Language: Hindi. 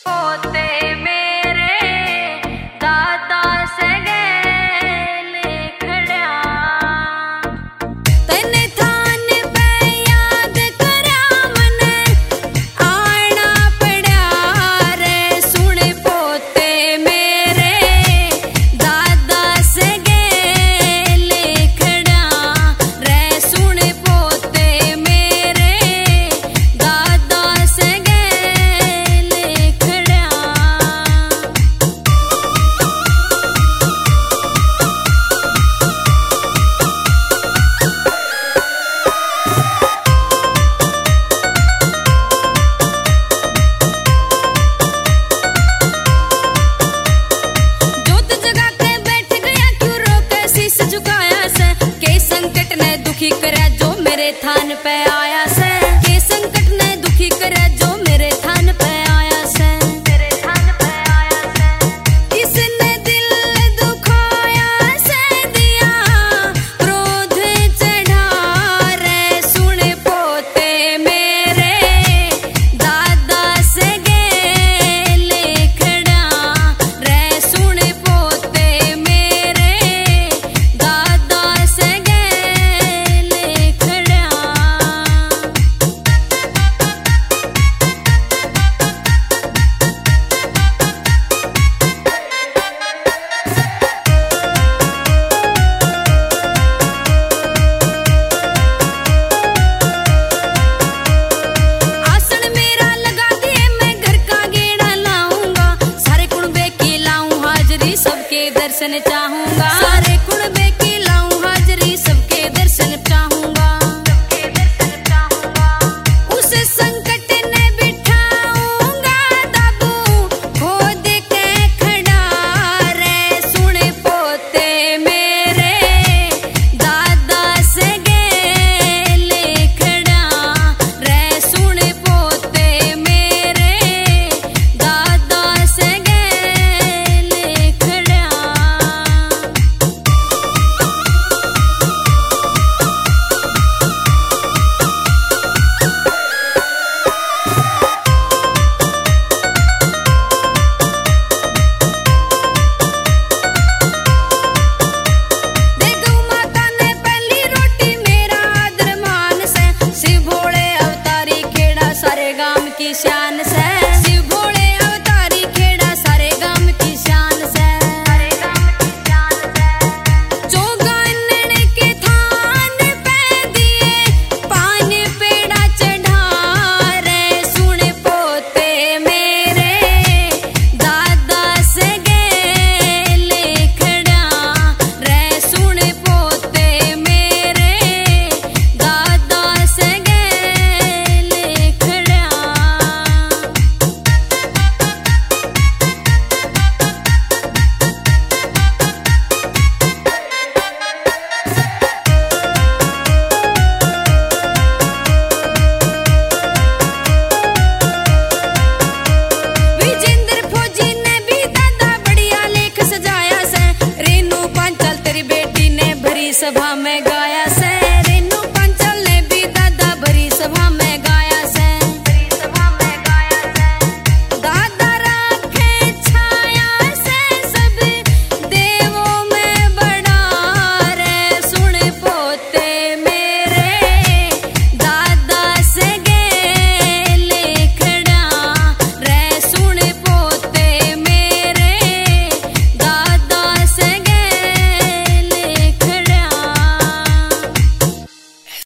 होते मेरे दादा से गेले खड़ा तने थान पे याद करा मने आना पड़ा रे सुन पोते मेरे दादा से गेले खड़ा रे सुन पोते मेरे दादा से गेले खड़ा जोत जगा के बैठ गया क्यों रोके शीश झुकाया से के संकट ने दुखी करे जो मेरे थान पे आया से के संकट ने दुखी करे जो मेरे थान पे आया से मेरे थान पे आया से किसने दिल दुखाया से दिया क्रोध चढ़ा रे सुन पोते मेरे दादा से गेले खड़ा रे सुन पोते मेरे दादा से गेले खड़ा आसन मेरा लगा दिए मैं घर का गेड़ा लाऊंगा सारे कुणबे की लाऊं हाजरी सबके दर्शन चाहूंगा